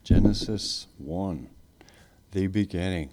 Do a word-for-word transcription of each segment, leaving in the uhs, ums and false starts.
Genesis one, the beginning.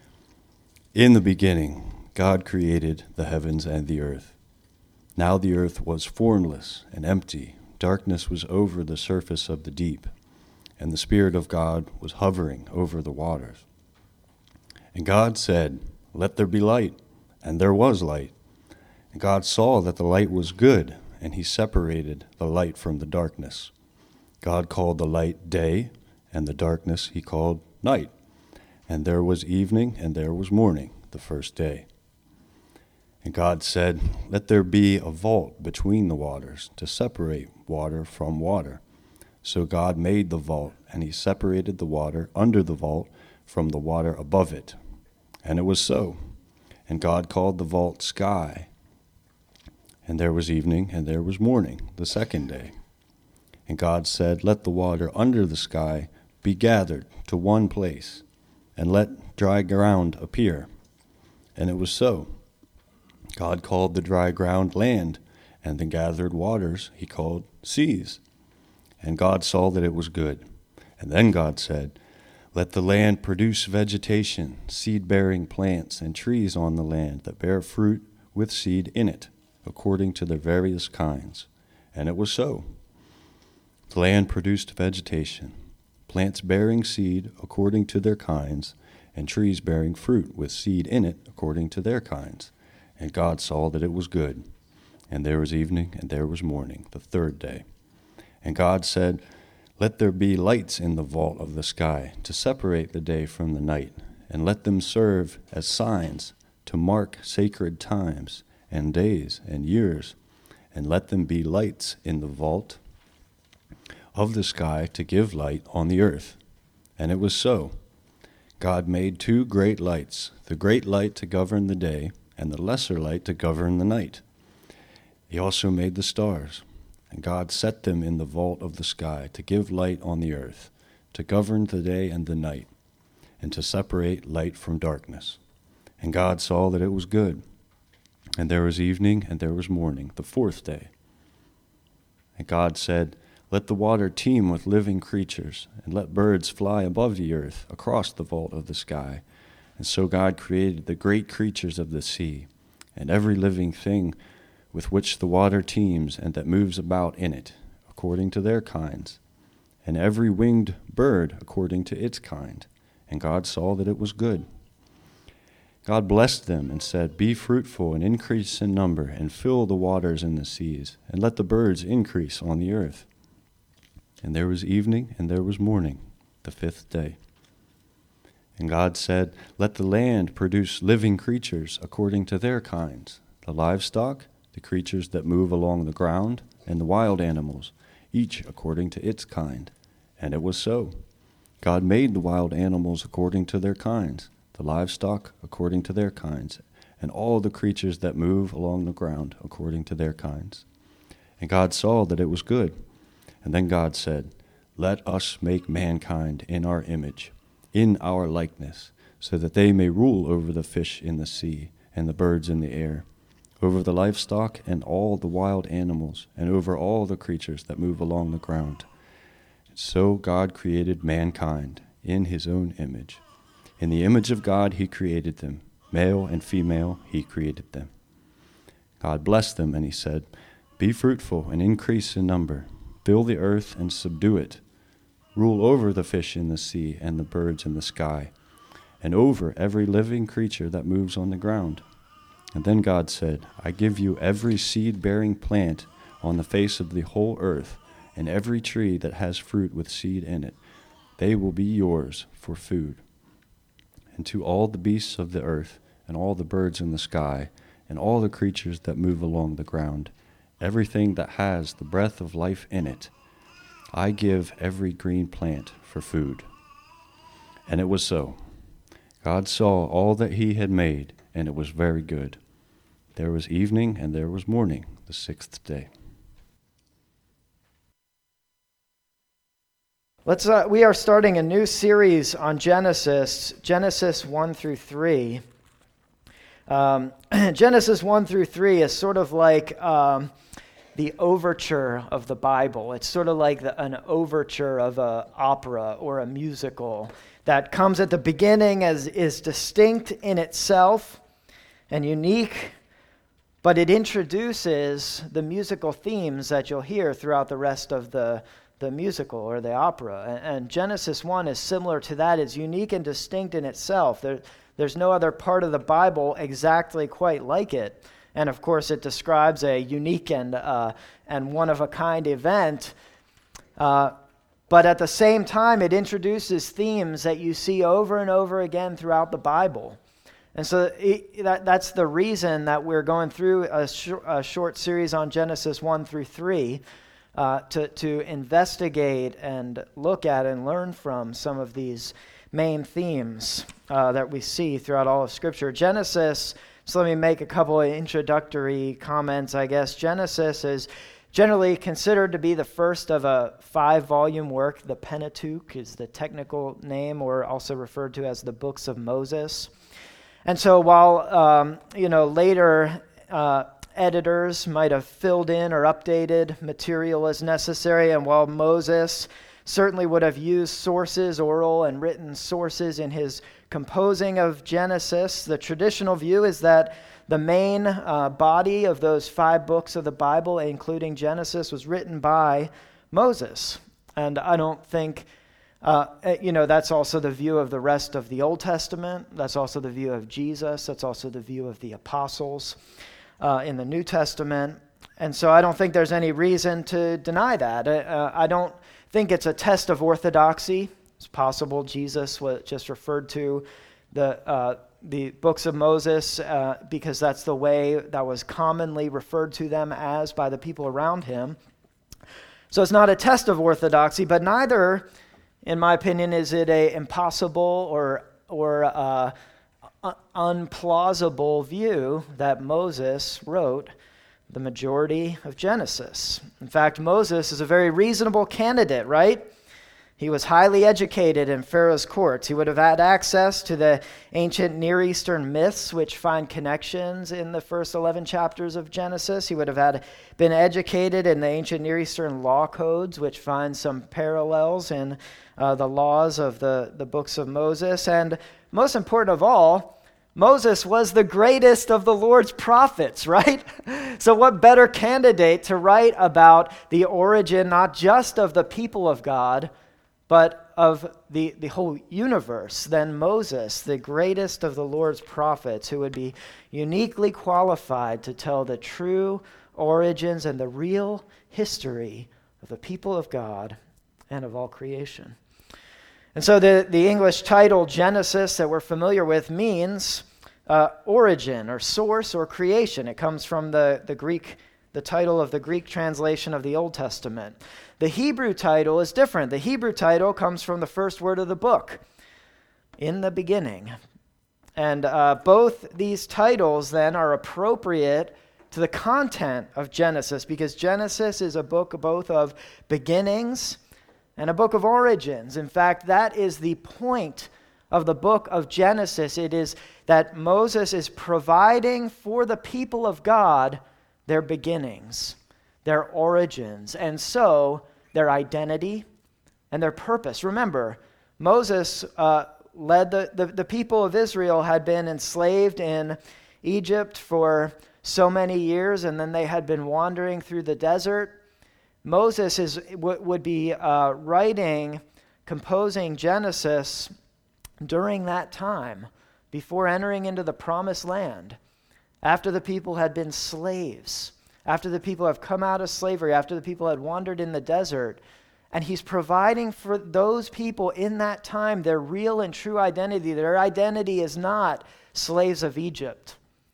In the beginning, God created the heavens and the earth. Now the earth was formless and empty. Darkness was over the surface of the deep, and the Spirit of God was hovering over the waters. And God said, "Let there be light," and there was light. And God saw that the light was good, and he separated the light from the darkness. God called the light day, and the darkness he called night. And there was evening, and there was morning, the first day. And God said, "Let there be a vault between the waters, to separate water from water." So God made the vault, and he separated the water under the vault from the water above it. And it was so. And God called the vault sky. And there was evening, and there was morning, the second day. And God said, "Let the water under the sky be gathered to one place, and let dry ground appear." And it was so. God called the dry ground land, and the gathered waters he called seas. And God saw that it was good. And then God said, "Let the land produce vegetation, seed-bearing plants, and trees on the land that bear fruit with seed in it, according to their various kinds." And it was so. The land produced vegetation, plants bearing seed according to their kinds, and trees bearing fruit with seed in it according to their kinds. And God saw that it was good. And there was evening, and there was morning, the third day. And God said, "Let there be lights in the vault of the sky, to separate the day from the night, and let them serve as signs to mark sacred times, and days, and years, and let them be lights in the vault of the sky to give light on the earth." And it was so. God made two great lights, the great light to govern the day, and the lesser light to govern the night. He also made the stars, and God set them in the vault of the sky to give light on the earth, to govern the day and the night, and to separate light from darkness. And God saw that it was good. And there was evening, and there was morning, the fourth day. And God said, "Let the water teem with living creatures, and let birds fly above the earth across the vault of the sky." And so God created the great creatures of the sea, and every living thing with which the water teems and that moves about in it, according to their kinds, and every winged bird according to its kind. And God saw that it was good. God blessed them and said, "Be fruitful and increase in number, and fill the waters in the seas, and let the birds increase on the earth." And there was evening, and there was morning, the fifth day. And God said, "Let the land produce living creatures according to their kinds, the livestock, the creatures that move along the ground, and the wild animals, each according to its kind." And it was so. God made the wild animals according to their kinds, the livestock according to their kinds, and all the creatures that move along the ground according to their kinds. And God saw that it was good. And then God said, "Let us make mankind in our image, in our likeness, so that they may rule over the fish in the sea and the birds in the air, over the livestock and all the wild animals, and over all the creatures that move along the ground." And so God created mankind in his own image. In the image of God he created them. Male and female he created them. God blessed them, and he said, "Be fruitful and increase in number. Fill the earth and subdue it. Rule over the fish in the sea and the birds in the sky, and over every living creature that moves on the ground." And then God said, "I give you every seed-bearing plant on the face of the whole earth, and every tree that has fruit with seed in it. They will be yours for food. And to all the beasts of the earth, and all the birds in the sky, and all the creatures that move along the ground, everything that has the breath of life in it, I give every green plant for food." And it was so. God saw all that he had made, and it was very good. There was evening, and there was morning, the sixth day. Let's. Uh, we are starting a new series on Genesis, Genesis one through three. Um, Genesis one through three is sort of like um, the overture of the Bible. It's sort of like the, an overture of an opera or a musical that comes at the beginning as is distinct in itself and unique, but it introduces the musical themes that you'll hear throughout the rest of the, the musical or the opera. And, and Genesis one is similar to that. It's unique and distinct in itself. There, there's no other part of the Bible exactly quite like it. And of course, it describes a unique and uh, and one-of-a-kind event. Uh, but at the same time, it introduces themes that you see over and over again throughout the Bible. And so it, that, that's the reason that we're going through a, sh- a short series on Genesis one through three uh, to, to investigate and look at and learn from some of these main themes uh, that we see throughout all of Scripture. Genesis... So let me make a couple of introductory comments, I guess. Genesis is generally considered to be the first of a five-volume work. The Pentateuch is the technical name, or also referred to as the books of Moses. And so while, um, you know, later uh, editors might have filled in or updated material as necessary, and while Moses certainly would have used sources, oral and written sources, in his composing of Genesis, the traditional view is that the main uh, body of those five books of the Bible, including Genesis, was written by Moses. And I don't think, uh, you know, that's also the view of the rest of the Old Testament. That's also the view of Jesus. That's also the view of the apostles uh, in the New Testament. And so I don't think there's any reason to deny that. Uh, I don't think it's a test of orthodoxy. It's possible Jesus was just referred to the uh, the books of Moses uh, because that's the way that was commonly referred to them as by the people around him. So it's not a test of orthodoxy, but neither, in my opinion, is it a impossible or or uh, unplausible view that Moses wrote the majority of Genesis. In fact, Moses is a very reasonable candidate, right? He was highly educated in Pharaoh's courts. He would have had access to the ancient Near Eastern myths, which find connections in the first eleven chapters of Genesis. He would have had been educated in the ancient Near Eastern law codes, which find some parallels in uh, the laws of the, the books of Moses. And most important of all, Moses was the greatest of the Lord's prophets, right? So what better candidate to write about the origin, not just of the people of God, but of the, the whole universe than Moses, the greatest of the Lord's prophets, who would be uniquely qualified to tell the true origins and the real history of the people of God and of all creation. And so the, the English title Genesis that we're familiar with means uh, origin or source or creation. It comes from the, the Greek, the title of the Greek translation of the Old Testament. The Hebrew title is different. The Hebrew title comes from the first word of the book, in the beginning. And uh, both these titles then are appropriate to the content of Genesis, because Genesis is a book both of beginnings and a book of origins. In fact, that is the point of the book of Genesis. It is that Moses is providing for the people of God their beginnings, their origins, and so their identity and their purpose. Remember, Moses uh, led the, the, the people of Israel had been enslaved in Egypt for so many years, and then they had been wandering through the desert. Moses is w- would be uh, writing, composing Genesis during that time, before entering into the promised land, after the people had been slaves, after the people have come out of slavery, after the people had wandered in the desert. And he's providing for those people in that time their real and true identity. Their identity is not slaves of Egypt.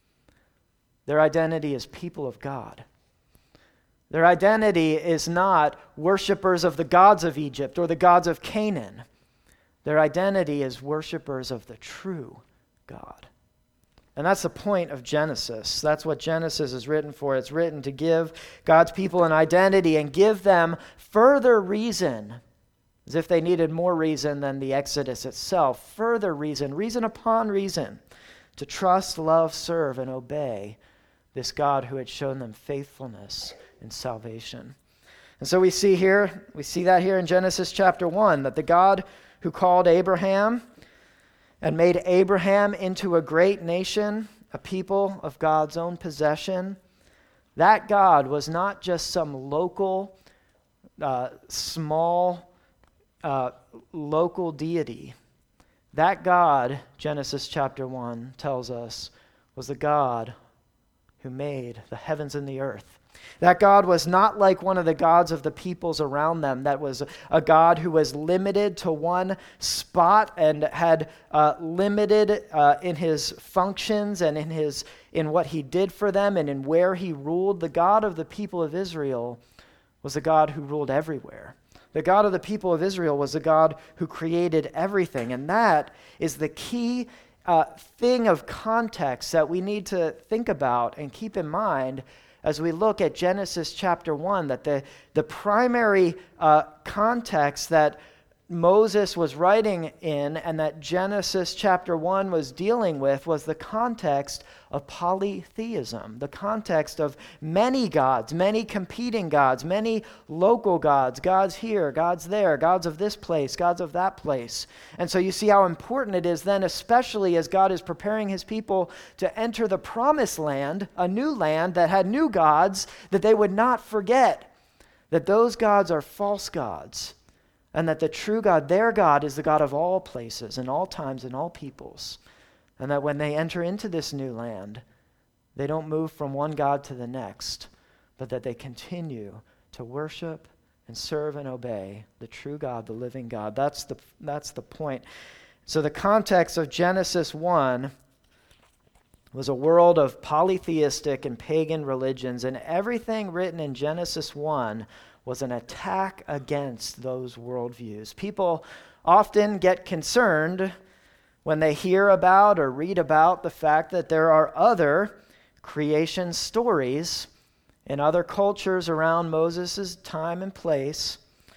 Their identity is people of God. Their identity is not worshipers of the gods of Egypt or the gods of Canaan. Their identity is worshipers of the true God. And that's the point of Genesis. That's what Genesis is written for. It's written to give God's people an identity and give them further reason, as if they needed more reason than the Exodus itself, further reason, reason upon reason, to trust, love, serve, and obey this God who had shown them faithfulness and salvation. And so we see here, we see that here in Genesis chapter one, that the God who called Abraham and made Abraham into a great nation, a people of God's own possession, that God was not just some local, uh, small, uh, local deity. That God, Genesis chapter one tells us, was the God who made the heavens and the earth. That God was not like one of the gods of the peoples around them, that was a God who was limited to one spot and had uh, limited uh, in his functions and in his in what he did for them and in where he ruled. The God of the people of Israel was a God who ruled everywhere. The God of the people of Israel was a God who created everything, and that is the key uh, thing of context that we need to think about and keep in mind as we look at Genesis chapter one, that the, the primary uh, context that Moses was writing in and that Genesis chapter one was dealing with was the context of polytheism, the context of many gods, many competing gods, many local gods, gods here, gods there, gods of this place, gods of that place. And so you see how important it is then, especially as God is preparing his people to enter the promised land, a new land that had new gods, that they would not forget that those gods are false gods. And that the true God, their God, is the God of all places and all times and all peoples. And that when they enter into this new land, they don't move from one God to the next, but that they continue to worship and serve and obey the true God, the living God. That's the, that's the point. So the context of Genesis one was a world of polytheistic and pagan religions, and everything written in Genesis one was an attack against those worldviews. People often get concerned when they hear about or read about the fact that there are other creation stories in other cultures around Moses' time and place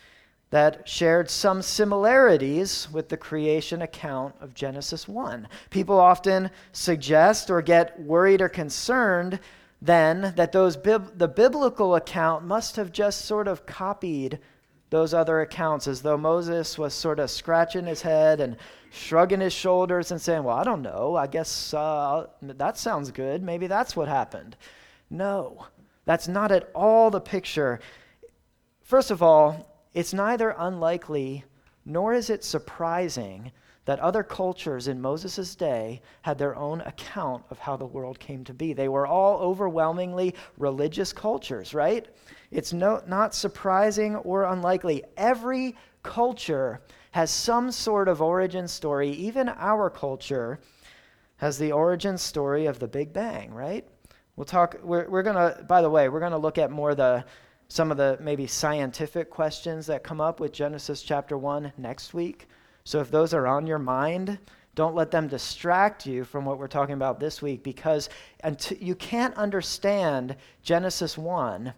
that shared some similarities with the creation account of Genesis one. People often suggest or get worried or concerned then that those bib- the biblical account must have just sort of copied those other accounts, as though Moses was sort of scratching his head and shrugging his shoulders and saying, well, I don't know, I guess uh, that sounds good, maybe that's what happened. No, that's not at all the picture. First of all, it's neither unlikely nor is it surprising that other cultures in Moses' day had their own account of how the world came to be. They were all overwhelmingly religious cultures, right? It's no, not surprising or unlikely. Every culture has some sort of origin story. Even our culture has the origin story of the Big Bang, right? We'll talk, we're, we're gonna, by the way, we're gonna look at more the, some of the maybe scientific questions that come up with Genesis chapter one next week. So if those are on your mind, don't let them distract you from what we're talking about this week, because until, you can't understand Genesis one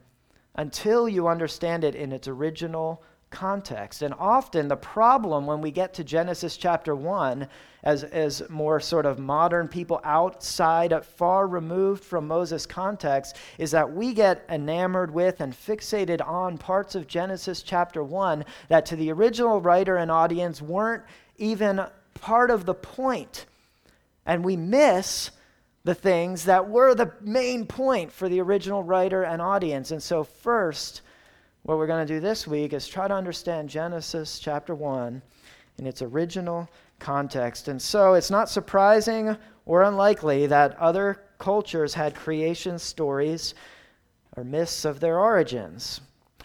until you understand it in its original context. And often the problem when we get to Genesis chapter one, as, as more sort of modern people outside, far removed from Moses' context, is that we get enamored with and fixated on parts of Genesis chapter one that to the original writer and audience weren't even part of the point. And we miss the things that were the main point for the original writer and audience. And so first, what we're going to do this week is try to understand Genesis chapter one in its original context. And so it's not surprising or unlikely that other cultures had creation stories or myths of their origins.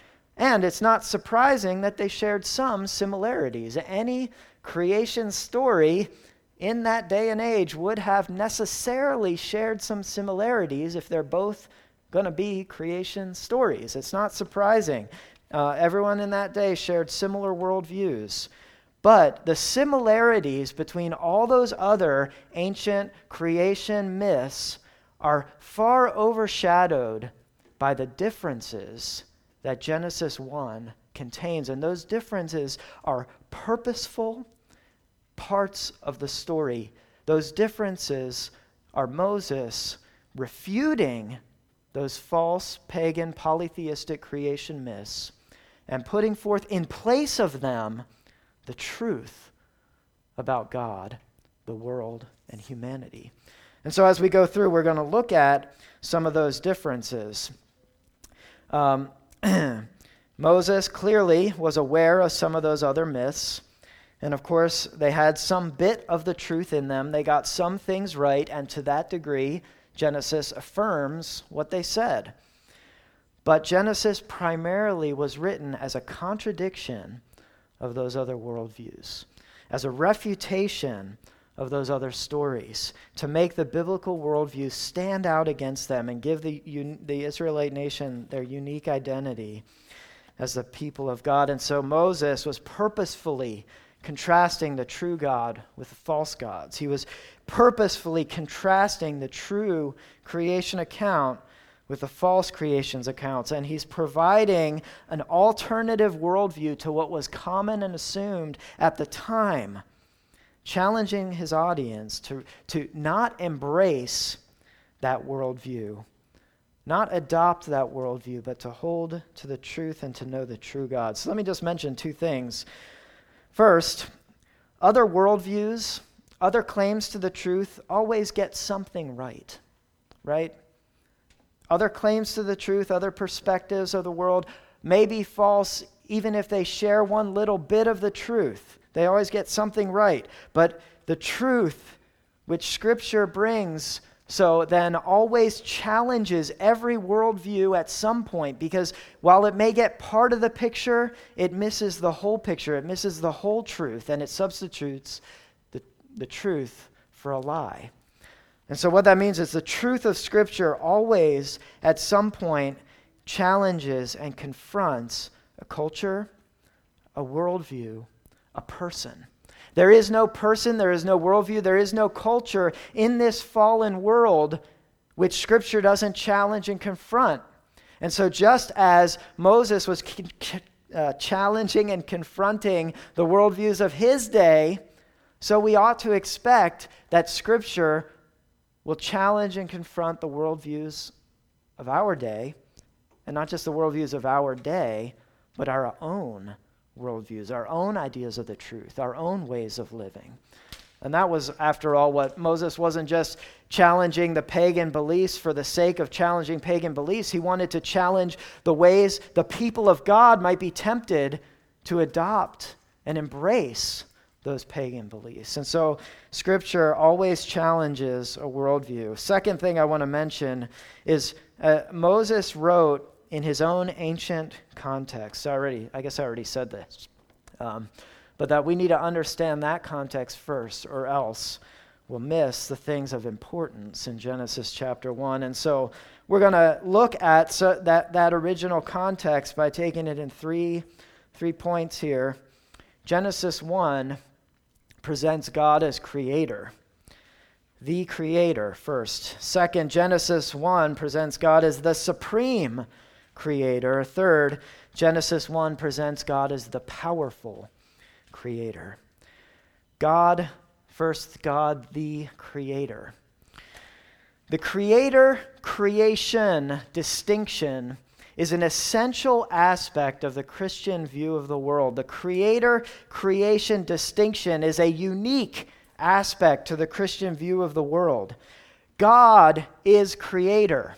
And it's not surprising that they shared some similarities. Any creation story in that day and age would have necessarily shared some similarities if they're both going to be creation stories. It's not surprising. Uh, everyone in that day shared similar worldviews. But the similarities between all those other ancient creation myths are far overshadowed by the differences that Genesis one contains. And those differences are purposeful parts of the story. Those differences are Moses refuting those false, pagan, polytheistic creation myths and putting forth in place of them the truth about God, the world, and humanity. And so as we go through, we're going to look at some of those differences. Um, Moses clearly was aware of some of those other myths. And of course, they had some bit of the truth in them. They got some things right, and to that degree, Genesis affirms what they said. But Genesis primarily was written as a contradiction of those other worldviews, as a refutation of those other stories, to make the biblical worldview stand out against them and give the, un, the Israelite nation their unique identity as the people of God. And so Moses was purposefully contrasting the true God with the false gods. He was purposefully contrasting the true creation account with the false creation's accounts, and he's providing an alternative worldview to what was common and assumed at the time, challenging his audience to, to not embrace that worldview, not adopt that worldview, but to hold to the truth and to know the true God. So let me just mention two things. First, other worldviews, other claims to the truth always get something right, right? Other claims to the truth, other perspectives of the world may be false even if they share one little bit of the truth. They always get something right. But the truth which Scripture brings so then always challenges every worldview at some point, because while it may get part of the picture, it misses the whole picture. It misses the whole truth, and it substitutes the, the truth for a lie. And so what that means is the truth of Scripture always, at some point, challenges and confronts a culture, a worldview, a person. There is no person, there is no worldview, there is no culture in this fallen world which Scripture doesn't challenge and confront. And so just as Moses was uh, challenging and confronting the worldviews of his day, so we ought to expect that Scripture will challenge and confront the worldviews of our day, and not just the worldviews of our day, but our own worldviews, our own ideas of the truth, our own ways of living. And that was, after all, what Moses wasn't just challenging the pagan beliefs for the sake of challenging pagan beliefs. He wanted to challenge the ways the people of God might be tempted to adopt and embrace those pagan beliefs. And so Scripture always challenges a worldview. Second thing I want to mention is uh, Moses wrote in his own ancient context. I already, I guess I already said this. Um, but that we need to understand that context first, or else we'll miss the things of importance in Genesis chapter one. And so we're going to look at so that, that original context by taking it in three, three points here. Genesis one presents God as creator, the creator first. Second, Genesis one presents God as the supreme creator. Third, Genesis one presents God as the powerful creator. God, first, God the creator. The creator-creation distinction is an essential aspect of the Christian view of the world. The creator-creation distinction is a unique aspect to the Christian view of the world. God is creator.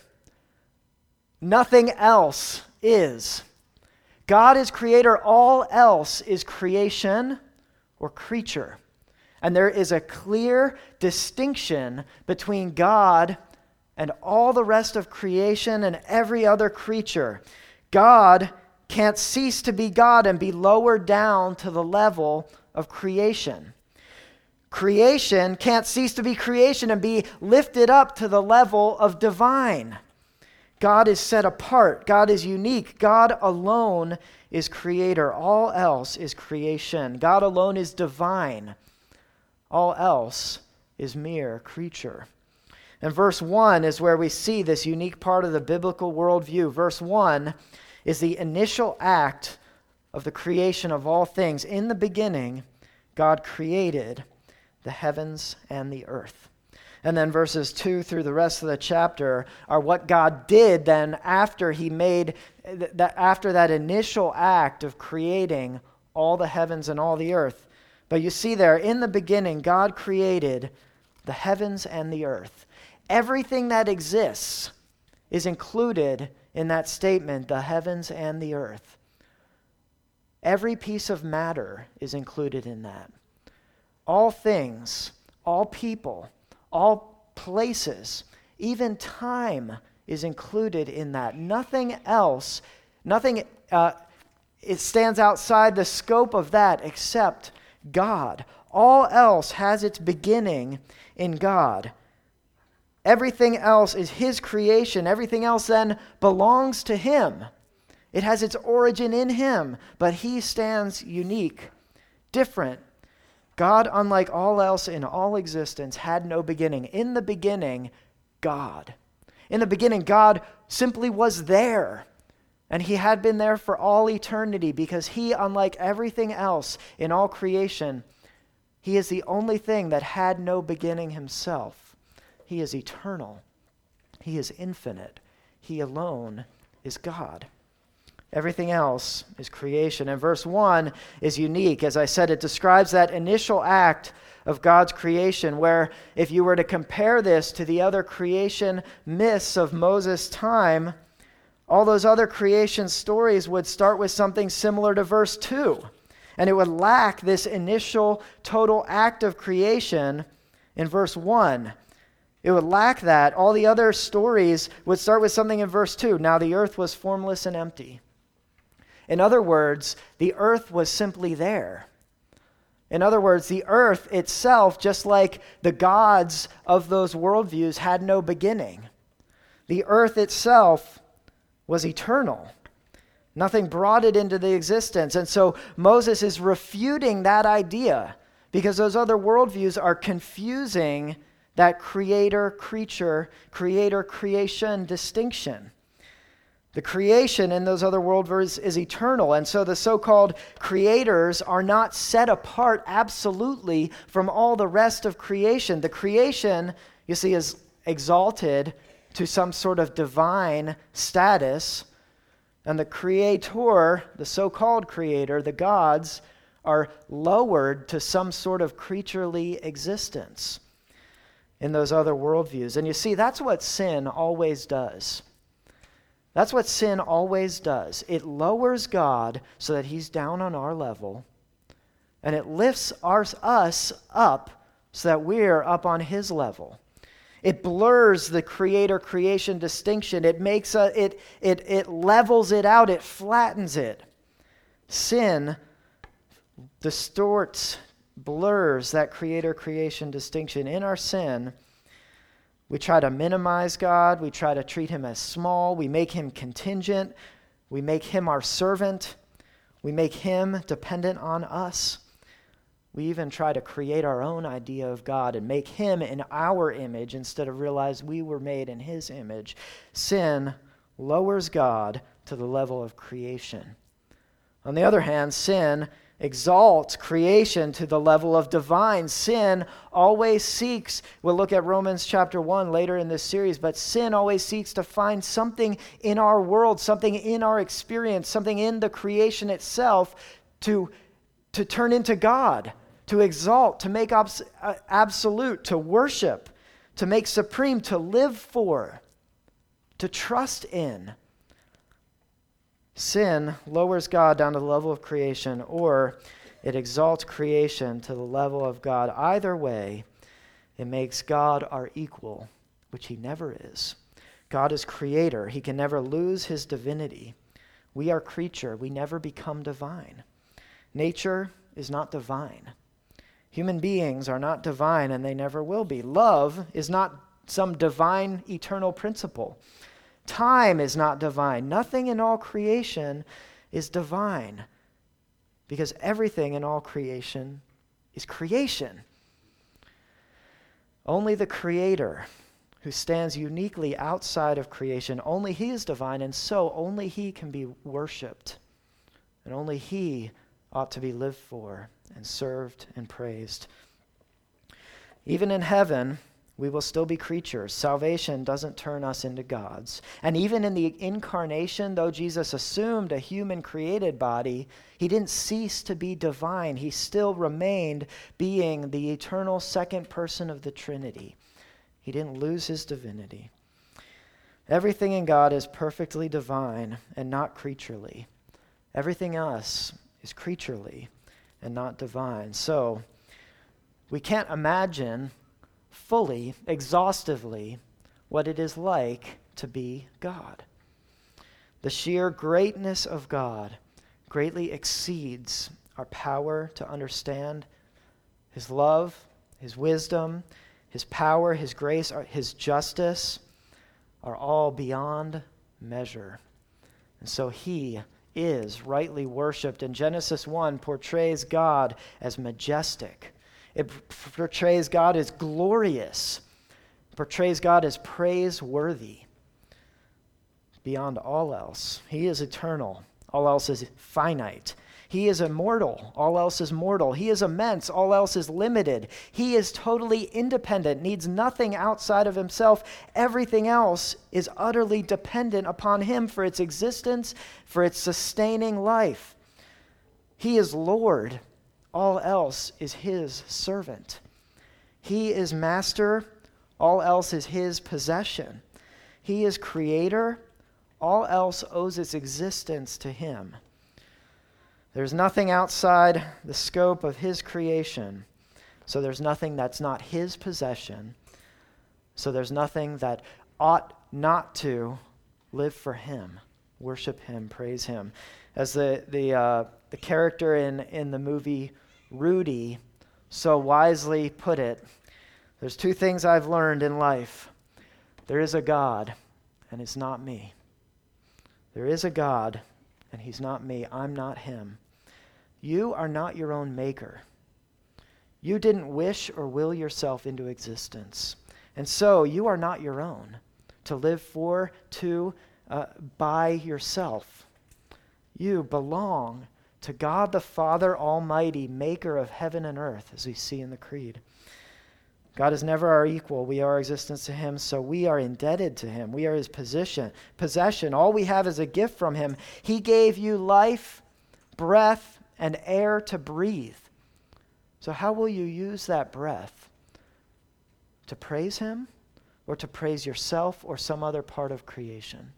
Nothing else is. God is creator. All else is creation or creature. And there is a clear distinction between God and all the rest of creation and every other creature. God can't cease to be God and be lowered down to the level of creation. Creation can't cease to be creation and be lifted up to the level of divine. God is set apart. God is unique. God alone is creator. All else is creation. God alone is divine. All else is mere creature. And verse one is where we see this unique part of the biblical worldview. Verse one is the initial act of the creation of all things. In the beginning, God created the heavens and the earth. And then verses two through the rest of the chapter are what God did then after he made, that after that initial act of creating all the heavens and all the earth. But you see there, in the beginning, God created the heavens and the earth. Everything that exists is included in that statement, the heavens and the earth. Every piece of matter is included in that. All things, all people, all places, even time is included in that. Nothing else, nothing, uh, it stands outside the scope of that except God. All else has its beginning in God. Everything else is his creation. Everything else then belongs to him. It has its origin in him, but he stands unique, different. God, unlike all else in all existence, had no beginning. In the beginning, God. In the beginning, God simply was there. And he had been there for all eternity because he, unlike everything else in all creation, he is the only thing that had no beginning himself. He is eternal. He is infinite. He alone is God. Everything else is creation. And verse one is unique. As I said, it describes that initial act of God's creation, where if you were to compare this to the other creation myths of Moses' time, all those other creation stories would start with something similar to verse two. And it would lack this initial total act of creation in verse one. It would lack that. All the other stories would start with something in verse two. Now the earth was formless and empty. In other words, the earth was simply there. In other words, the earth itself, just like the gods of those worldviews, had no beginning. The earth itself was eternal. Nothing brought it into the existence. And so Moses is refuting that idea because those other worldviews are confusing that creator-creature, creator-creation distinction. The creation in those other worldviews is eternal, and so the so-called creators are not set apart absolutely from all the rest of creation. The creation, you see, is exalted to some sort of divine status, and the creator, the so-called creator, the gods, are lowered to some sort of creaturely existence in those other worldviews. And you see, that's what sin always does. That's what sin always does. It lowers God so that he's down on our level, and it lifts our, us up so that we're up on his level. It blurs the creator-creation distinction. It makes a, it, it, it levels it out. It flattens it. Sin distorts, blurs that creator-creation distinction. In our sin, we try to minimize God. We try to treat him as small. We make him contingent. We make him our servant. We make him dependent on us. We even try to create our own idea of God and make him in our image instead of realize we were made in his image. Sin lowers God to the level of creation. On the other hand, sin exalts creation to the level of divine. Sin always seeks, we'll look at Romans chapter one later in this series, but sin always seeks to find something in our world, something in our experience, something in the creation itself to, to turn into God, to exalt, to make abs- uh, absolute, to worship, to make supreme, to live for, to trust in. Sin lowers God down to the level of creation, or it exalts creation to the level of God. Either way, it makes God our equal, which he never is. God is creator. He can never lose his divinity. We are creature. We never become divine. Nature is not divine. Human beings are not divine, and they never will be. Love is not some divine eternal principle. Time is not divine. Nothing in all creation is divine because everything in all creation is creation. Only the Creator, who stands uniquely outside of creation, only he is divine, and so only he can be worshiped, and only he ought to be lived for and served and praised. Even in heaven, We will still be creatures. Salvation doesn't turn us into gods. And even in the incarnation, though Jesus assumed a human created body, he didn't cease to be divine. He still remained being the eternal second person of the Trinity. He didn't lose his divinity. Everything in God is perfectly divine and not creaturely. Everything else is creaturely and not divine. So we can't imagine fully, exhaustively, what it is like to be God. The sheer greatness of God greatly exceeds our power to understand his love, his wisdom, his power, his grace, his justice are all beyond measure. And so he is rightly worshipped. And Genesis one portrays God as majestic. It portrays God as glorious. It portrays God as praiseworthy. Beyond all else, he is eternal. All else is finite. He is immortal. All else is mortal. He is immense. All else is limited. He is totally independent, needs nothing outside of himself. Everything else is utterly dependent upon him for its existence, for its sustaining life. He is Lord. All else is his servant. He is master. All else is his possession. He is creator. All else owes its existence to him. There's nothing outside the scope of his creation, so there's nothing that's not his possession, so there's nothing that ought not to live for him, worship him, praise him. As the the uh, the character in, in the movie Rudy so wisely put it, there's two things I've learned in life. There is a God, and it's not me. There is a God, and he's not me. I'm not him. You are not your own maker. You didn't wish or will yourself into existence. And so you are not your own to live for, to, uh, by yourself. You belong to God the Father Almighty, maker of heaven and earth, as we see in the Creed. God is never our equal. We owe our existence to him, so we are indebted to him. We are his position, possession. All we have is a gift from him. He gave you life, breath, and air to breathe. So how will you use that breath? To praise him, or to praise yourself or some other part of creation?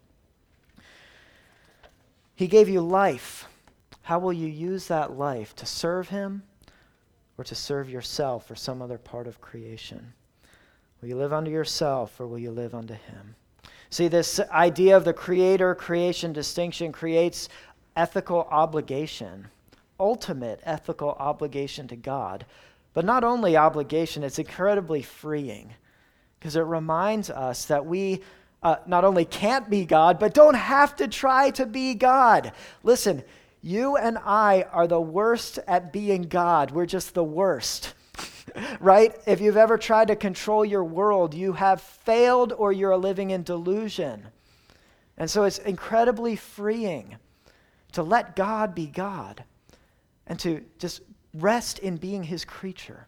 He gave you life. How will you use that life? To serve him, or to serve yourself or some other part of creation? Will you live unto yourself, or will you live unto him? See, this idea of the creator-creation distinction creates ethical obligation, ultimate ethical obligation to God. But not only obligation, it's incredibly freeing, because it reminds us that we uh, not only can't be God, but don't have to try to be God. Listen, you and I are the worst at being God. We're just the worst, right? If you've ever tried to control your world, you have failed, or you're living in delusion. And so it's incredibly freeing to let God be God and to just rest in being his creature,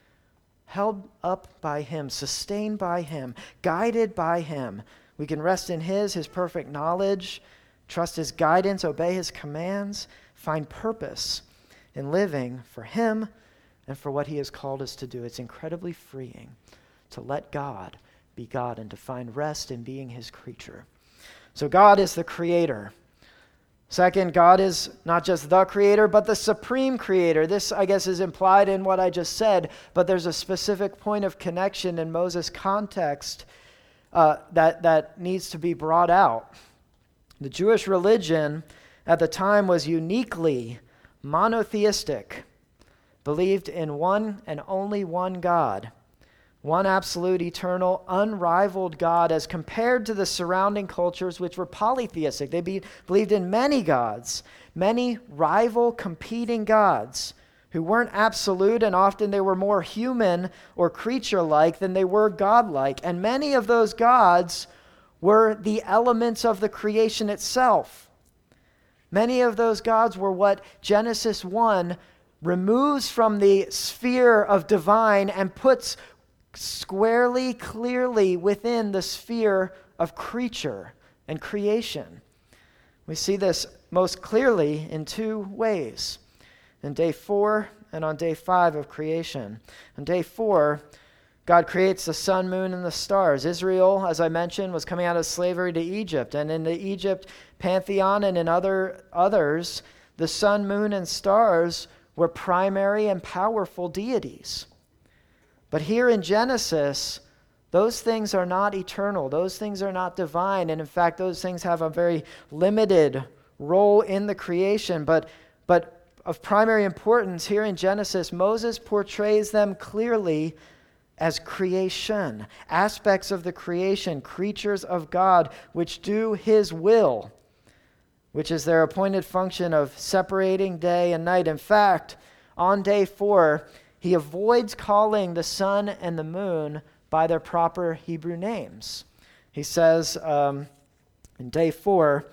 held up by him, sustained by him, guided by him. We can rest in his, his perfect knowledge, trust his guidance, obey his commands, find purpose in living for him and for what he has called us to do. It's incredibly freeing to let God be God and to find rest in being his creature. So God is the creator. Second, God is not just the creator, but the supreme creator. This, I guess, is implied in what I just said, but there's a specific point of connection in Moses' context uh, that, that needs to be brought out. The Jewish religion at the time was uniquely monotheistic, believed in one and only one God, one absolute, eternal, unrivaled God, as compared to the surrounding cultures which were polytheistic. They be, believed in many gods, many rival, competing gods who weren't absolute, and often they were more human or creature-like than they were God-like. And many of those gods were the elements of the creation itself. Many of those gods were what Genesis one removes from the sphere of divine and puts squarely, clearly within the sphere of creature and creation. We see this most clearly in two ways. In day four and on day five of creation. On day four, God creates the sun, moon, and the stars. Israel, as I mentioned, was coming out of slavery to Egypt. And in the Egypt pantheon and in other others, the sun, moon, and stars were primary and powerful deities. But here in Genesis, those things are not eternal. Those things are not divine. And in fact, those things have a very limited role in the creation. But, but of primary importance, here in Genesis, Moses portrays them clearly as creation, aspects of the creation, creatures of God, which do his will, which is their appointed function of separating day and night. In fact, on day four, he avoids calling the sun and the moon by their proper Hebrew names. He says um, in day four,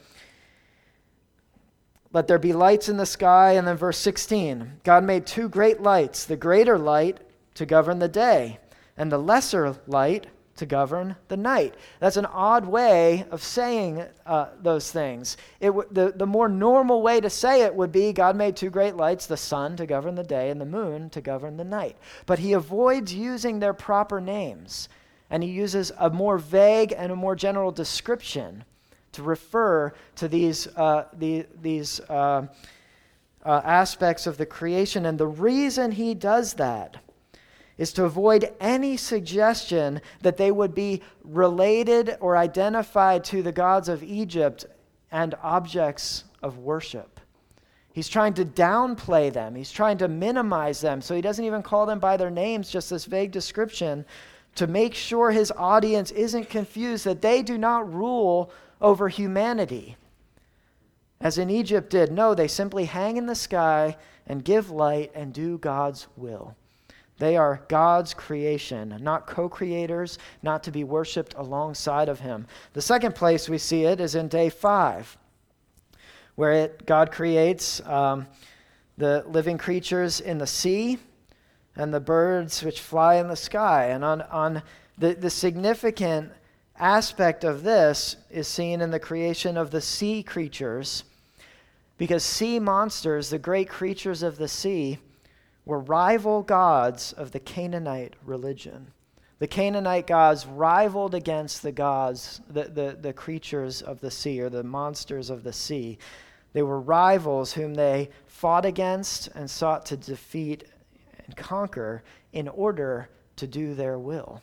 let there be lights in the sky. And then verse sixteen, God made two great lights, the greater light to govern the day, and the lesser light to govern the night. That's an odd way of saying uh, those things. It w- the, the more normal way to say it would be God made two great lights, the sun to govern the day and the moon to govern the night. But he avoids using their proper names, and he uses a more vague and a more general description to refer to these, uh, the, these uh, uh, aspects of the creation. And the reason he does that is to avoid any suggestion that they would be related or identified to the gods of Egypt and objects of worship. He's trying to downplay them. He's trying to minimize them. So he doesn't even call them by their names, just this vague description, to make sure his audience isn't confused that they do not rule over humanity, as in Egypt did. No, they simply hang in the sky and give light and do God's will. They are God's creation, not co-creators, not to be worshipped alongside of him. The second place we see it is in day five, where it, God creates um, the living creatures in the sea and the birds which fly in the sky. And on, on the, the significant aspect of this is seen in the creation of the sea creatures, because sea monsters, the great creatures of the sea, were rival gods of the Canaanite religion. The Canaanite gods rivaled against the gods, the, the, the creatures of the sea, or the monsters of the sea. They were rivals whom they fought against and sought to defeat and conquer in order to do their will.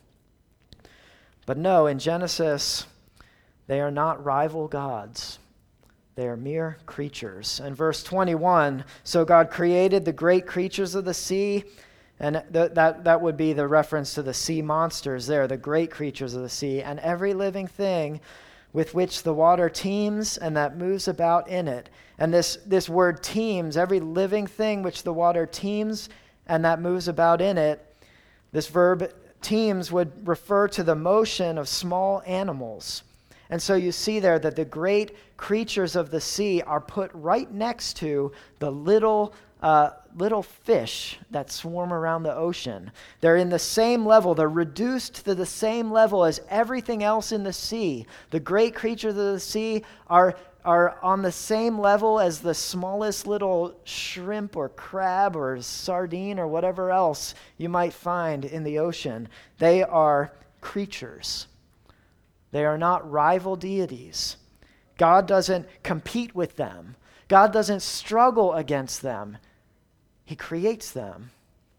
But no, in Genesis, they are not rival gods. They are mere creatures. And verse twenty-one, so God created the great creatures of the sea, and th- that, that would be the reference to the sea monsters there, the great creatures of the sea, and every living thing with which the water teems and that moves about in it. And this, this word teems, every living thing which the water teems and that moves about in it, this verb teems would refer to the motion of small animals. And so you see there that the great creatures of the sea are put right next to the little uh, little fish that swarm around the ocean. They're in the same level. They're reduced to the same level as everything else in the sea. The great creatures of the sea are, are on the same level as the smallest little shrimp or crab or sardine or whatever else you might find in the ocean. They are creatures. They are not rival deities. God doesn't compete with them. God doesn't struggle against them. He creates them.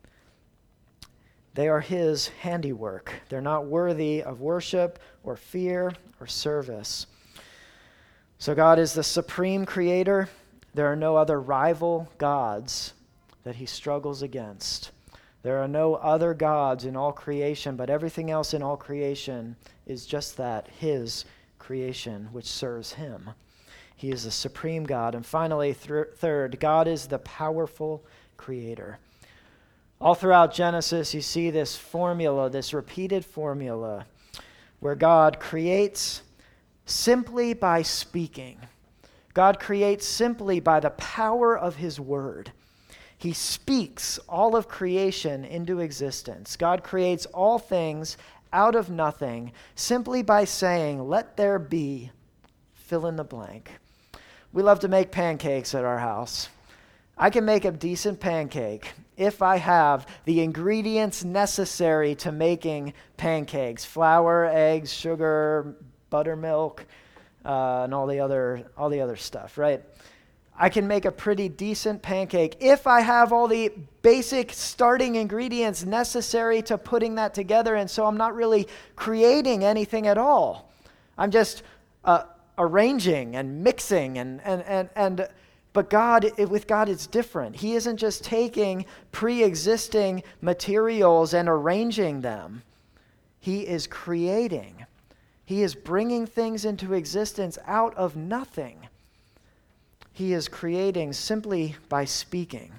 They are his handiwork. They're not worthy of worship or fear or service. So God is the supreme creator. There are no other rival gods that he struggles against. There are no other gods in all creation, but everything else in all creation is just that, his creation, which serves him. He is the supreme God. And finally, th- third, God is the powerful creator. All throughout Genesis, you see this formula, this repeated formula, where God creates simply by speaking. God creates simply by the power of his word. He speaks all of creation into existence. God creates all things out of nothing simply by saying, "Let there be," fill in the blank. We love to make pancakes at our house. I can make a decent pancake if I have the ingredients necessary to making pancakes: flour, eggs, sugar, buttermilk, uh, and all the other all the other stuff, right? I can make a pretty decent pancake if I have all the basic starting ingredients necessary to putting that together, and so I'm not really creating anything at all. I'm just uh, arranging and mixing, and and and and. But God, with God, it's different. He isn't just taking pre-existing materials and arranging them. He is creating. He is bringing things into existence out of nothing. He is creating simply by speaking.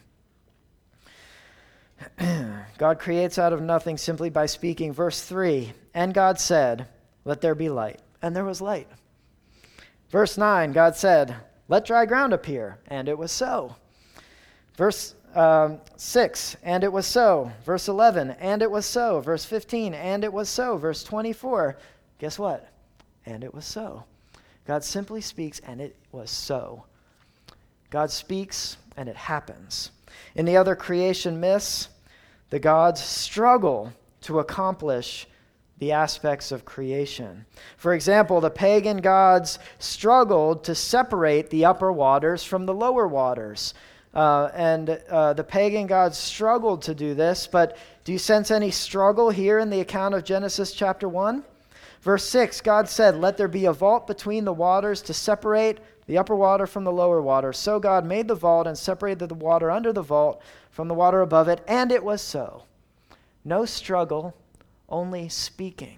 God creates out of nothing simply by speaking. Verse three, and God said, "Let there be light." And there was light. Verse nine, God said, "Let dry ground appear," and it was so. Verse um, six, and it was so. Verse eleven, and it was so. Verse fifteen, and it was so. Verse twenty-four, guess what? And it was so. God simply speaks, and it was so. God speaks, and it happens. In the other creation myths, the gods struggle to accomplish the aspects of creation. For example, the pagan gods struggled to separate the upper waters from the lower waters. Uh, and uh, the pagan gods struggled to do this, but do you sense any struggle here in the account of Genesis chapter one? Verse six, God said, "Let there be a vault between the waters to separate the upper water from the lower water." So God made the vault and separated the water under the vault from the water above it, and it was so. No struggle, only speaking.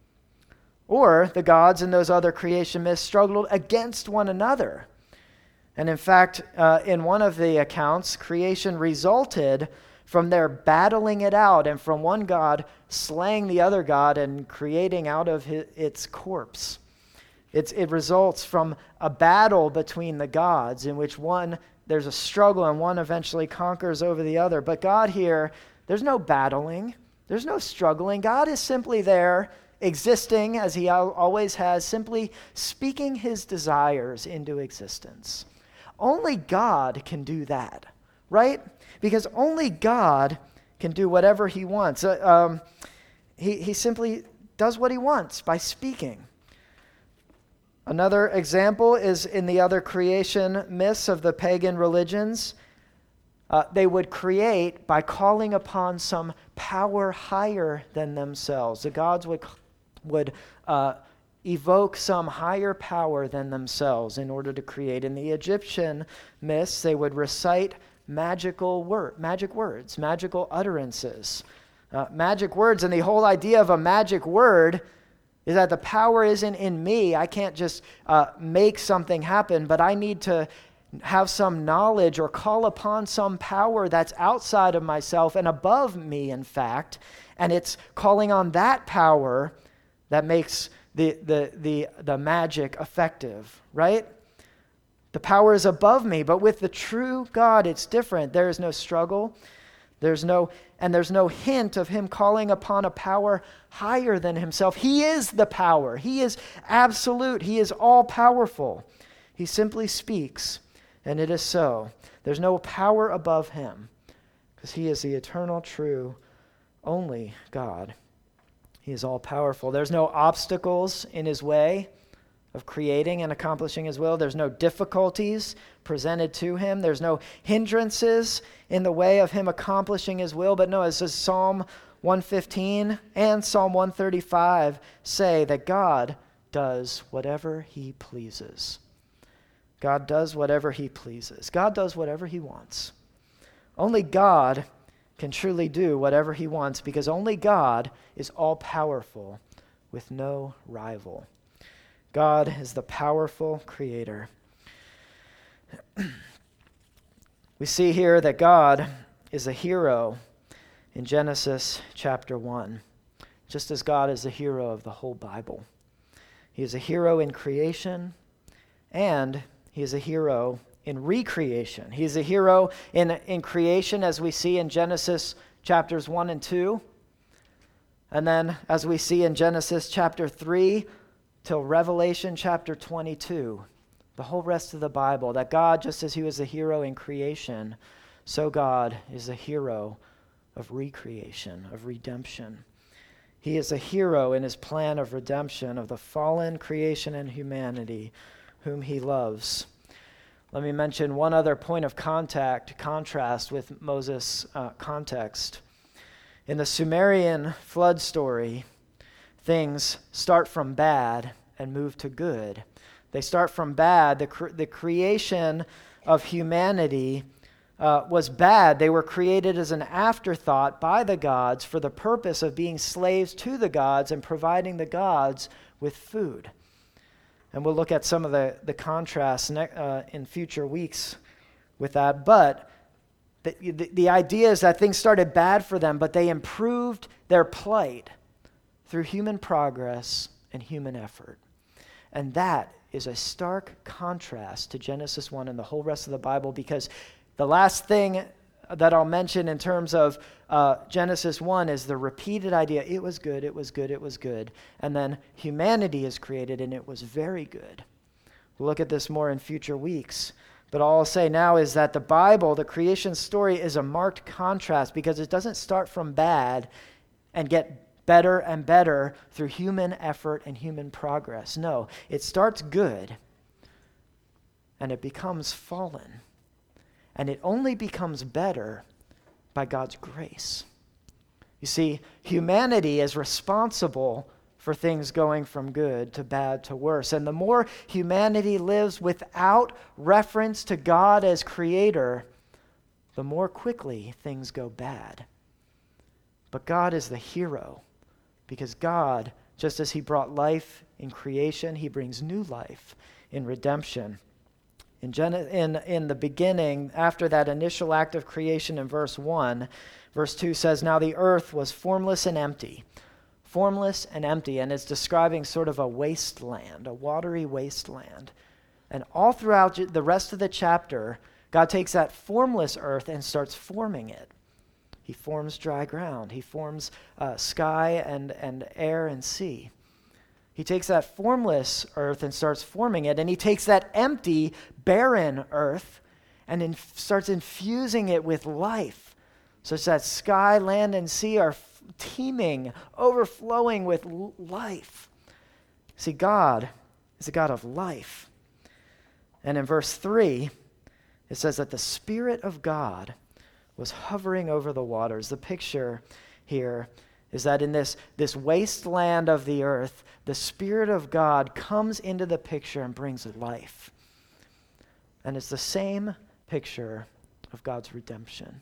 Or the gods in those other creation myths struggled against one another. And in fact, uh, in one of the accounts, creation resulted from their battling it out and from one god slaying the other god and creating out of his, its corpse. It's, it results from a battle between the gods in which one, there's a struggle and one eventually conquers over the other. But God here, there's no battling. There's no struggling. God is simply there, existing as he al- always has, simply speaking his desires into existence. Only God can do that, right? Because only God can do whatever he wants. Uh, um, he, he simply does what he wants by speaking. Another example is in the other creation myths of the pagan religions. Uh, they would create by calling upon some power higher than themselves. The gods would, would uh, evoke some higher power than themselves in order to create. In the Egyptian myths, they would recite magical word, magic words, magical utterances. Uh, magic words, and the whole idea of a magic word is that the power isn't in me. I can't just uh, make something happen, but I need to have some knowledge or call upon some power that's outside of myself and above me, in fact, and it's calling on that power that makes the, the, the, the magic effective, right? The power is above me, but with the true God, it's different. There is no struggle. There's no, and there's no hint of him calling upon a power higher than himself. He is the power. He is absolute. He is all-powerful. He simply speaks, and it is so. There's no power above him, because he is the eternal, true, only God. He is all-powerful. There's no obstacles in his way of creating and accomplishing his will. There's no difficulties presented to him. There's no hindrances in the way of him accomplishing his will. But no, as Psalm one fifteen and Psalm one thirty-five say, that God does whatever he pleases. God does whatever he pleases. God does whatever he wants. Only God can truly do whatever he wants, because only God is all-powerful with no rival. God is the powerful creator. We see here that God is a hero in Genesis chapter one, just as God is the hero of the whole Bible. He is a hero in creation, and he is a hero in recreation. He's a hero in, in creation, as we see in Genesis chapters one and two. And then as we see in Genesis chapter three till Revelation chapter twenty-two, the whole rest of the Bible, that God, just as he was a hero in creation, so God is a hero of recreation, of redemption. He is a hero in his plan of redemption of the fallen creation and humanity whom he loves. Let me mention one other point of contact, contrast with Moses' uh, context. In the Sumerian flood story, things start from bad and move to good. They start from bad. The, cre- the creation of humanity uh, was bad. They were created as an afterthought by the gods for the purpose of being slaves to the gods and providing the gods with food. And we'll look at some of the, the contrasts ne- uh, in future weeks with that. But the, the, the idea is that things started bad for them, but they improved their plight through human progress and human effort. And that is a stark contrast to Genesis one and the whole rest of the Bible, because the last thing that I'll mention in terms of uh, Genesis one is the repeated idea, it was good, it was good, it was good. And then humanity is created and it was very good. We'll look at this more in future weeks. But all I'll say now is that the Bible, the creation story, is a marked contrast because it doesn't start from bad and get better and better through human effort and human progress. No, it starts good and it becomes fallen. And it only becomes better by God's grace. You see, humanity is responsible for things going from good to bad to worse. And the more humanity lives without reference to God as creator, the more quickly things go bad. But God is the hero, because God, just as he brought life in creation, he brings new life in redemption. In, Gen- in, in the beginning, after that initial act of creation in verse one, verse two says, "Now the earth was formless and empty." Formless and empty, and it's describing sort of a wasteland, a watery wasteland. And all throughout the rest of the chapter, God takes that formless earth and starts forming it. He forms dry ground. He forms uh, sky and, and air and sea. He takes that formless earth and starts forming it, and he takes that empty, barren earth and inf- starts infusing it with life, such that sky, land, and sea are f- teeming, overflowing with l- life. See, God is a God of life. And in verse three, it says that the Spirit of God was hovering over the waters. The picture here is that in this, this wasteland of the earth, the Spirit of God comes into the picture and brings life. And it's the same picture of God's redemption.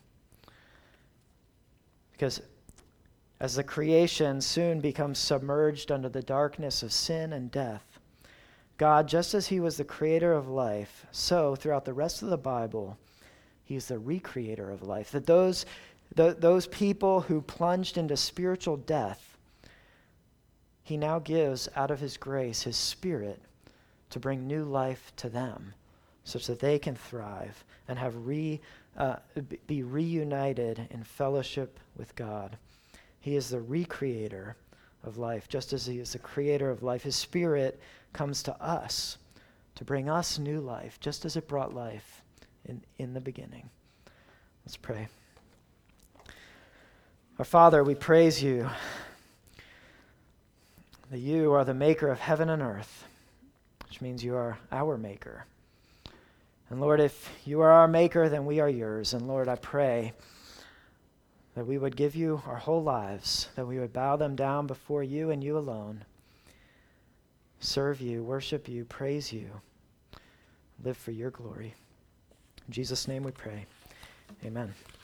Because as the creation soon becomes submerged under the darkness of sin and death, God, just as he was the creator of life, so throughout the rest of the Bible, he's the recreator of life. That those The, those people who plunged into spiritual death, he now gives out of his grace, his Spirit, to bring new life to them such that they can thrive and have re, uh, be reunited in fellowship with God. He is the recreator of life, just as he is the creator of life. His Spirit comes to us to bring us new life, just as it brought life in, in the beginning. Let's pray. Our Father, we praise you that you are the maker of heaven and earth, which means you are our maker. And Lord, if you are our maker, then we are yours. And Lord, I pray that we would give you our whole lives, that we would bow them down before you and you alone, serve you, worship you, praise you, live for your glory. In Jesus' name we pray. Amen.